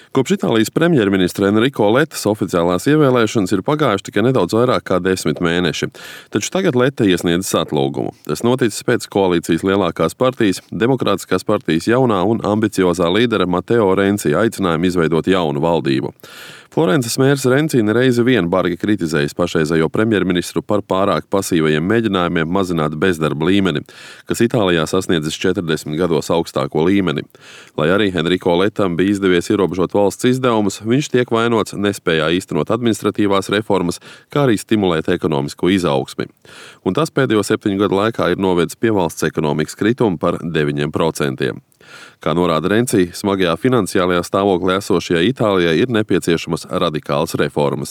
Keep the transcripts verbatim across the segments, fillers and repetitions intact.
Kopš Itālijas premjerministra Enrico Lettas oficiālās ievēlēšanas ir pagājuši tikai nedaudz vairāk kā desmit mēneši. Taču tagad Letta iesniedzis atlūgumu. Tas noticis pēc koalīcijas lielākās partijas, Demokrātiskās partijas jaunā un ambiciozā līdera Matteo Renzi aicinājuma izveidot jaunu valdību. Florences mērs Renzi nereizi vien bargi kritizējis pašreizējo premjerministru par pārāk pasīvajiem mēģinājumiem mazināt bezdarba līmeni, kas Itālijā sasniedzis četrdesmit gados augstāko līmeni. Lai arī Enrico Lettam bija izdevies ierobežot valsts izdevumus, viņš tiek vainots nespējā īstenot administratīvās reformas, kā arī stimulēt ekonomisko izaugsmi. Un tas pēdējo septiņu gadu laikā ir novedis pie valsts ekonomikas krituma par deviņiem procentiem. Kā norāda Renzi, smagajā finansiālajā stāvoklī esošajai Itālijai ir nepieciešamas radikālas reformas.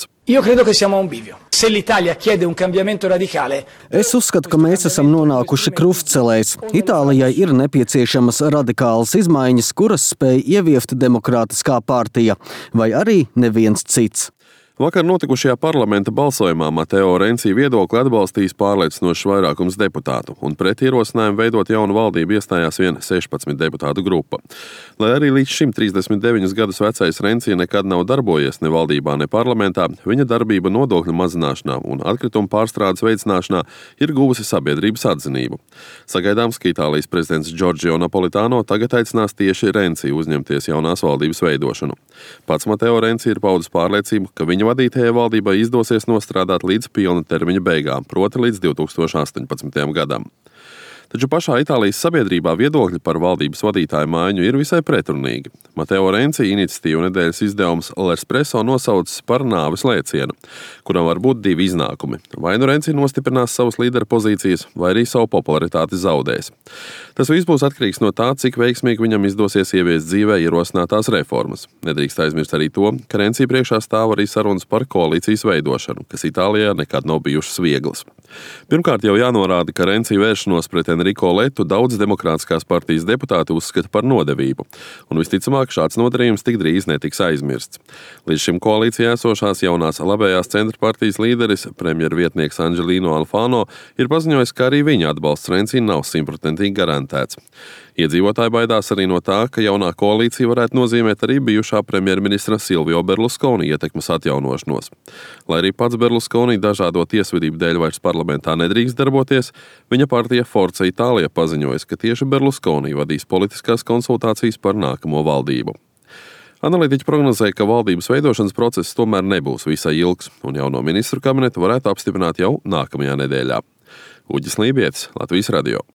Es uzskatu, ka mēs esam nonākuši krustcelēs. Itālijai ir nepieciešamas radikālas izmaiņas, kuras spēj ieviest Demokrātiskā partija, vai arī neviens cits. Vakar notikušajā parlamenta balsojumā Matteo Renzi viedokli atbalstījis pārliecinošs vairākums deputātu, un pret ierosinājumu veidot jaunu valdību iestājās vien sešpadsmit deputātu grupa. Lai arī līdz šim trīsdesmit deviņus gadus vecais Renzi nekad nav darbojies ne valdībā, ne parlamentā, viņa darbība nodokļu mazināšanā un atkritumu pārstrādes veicināšanā ir guvusi sabiedrības atzinību. Sagaidāms, ka Itālijas prezidents Giorgio Napolitano tagad aicinās tieši Renzi uzņemties jaunās valdības veidošanu. Pats Matteo Renzi ir paudis pārliecību, ka viņa vadītajai valdībai izdosies nostrādāt līdz pilna termiņa beigām, proti līdz divi tūkstoši astoņpadsmitajam gadam. Taču pašā Itālijas sabiedrībā viedokļi par valdības vadītāju maiņu ir visai pretrunīgi. Matteo Renzi iniciatīvu nedēļas izdevums L'Espresso nosaucis par nāves lēcienu, kuram var būt divi iznākumi. Vai nu Renzi nostiprinās savas līdera pozīcijas, vai arī savu popularitāti zaudēs. Tas viss būs atkarīgs no tā, cik veiksmīgi viņam izdosies ieviest dzīvē ierosinātās reformas. Nedrīkst aizmirst arī to, ka Renzi priekšā stāv arī sarunas par koalīcijas veidošanu, kas Itālijā nekad nav bijušas vieglas. Pirmkārt jau jānorāda, ka Renzi vēršanos pret Enrico Lettu daudz Demokrātiskās partijas deputāti uzskata par nodevību, un visticamāk šāds nodarījums tik drīz netiks aizmirsts. Līdz šim koalīcijā esošās jaunās labējās centra partijas līderis, premjervietnieks Angelino Alfano, ir paziņojis, ka arī viņa atbalsts Renzi nav simtprocentīgi garantēts. Iedzīvotāji baidās arī no tā, ka jaunā koalīcija varētu nozīmēt arī bijušā premjerministra Silvio Berlusconi ietekmes atjaunošanos. Lai arī pats Berlusconi dažādo tiesvedību dēļ vairs parlamentā nedrīkst darboties, viņa partija Forza Itālija paziņojas, ka tieši Berlusconi vadīs politiskās konsultācijas par nākamo valdību. Analītiķi prognozē, ka valdības veidošanas process tomēr nebūs visai ilgs, un jauno ministru kabinetu varētu apstiprināt jau nākamajā nedēļā. Uģis Lībietis, Latvijas radio.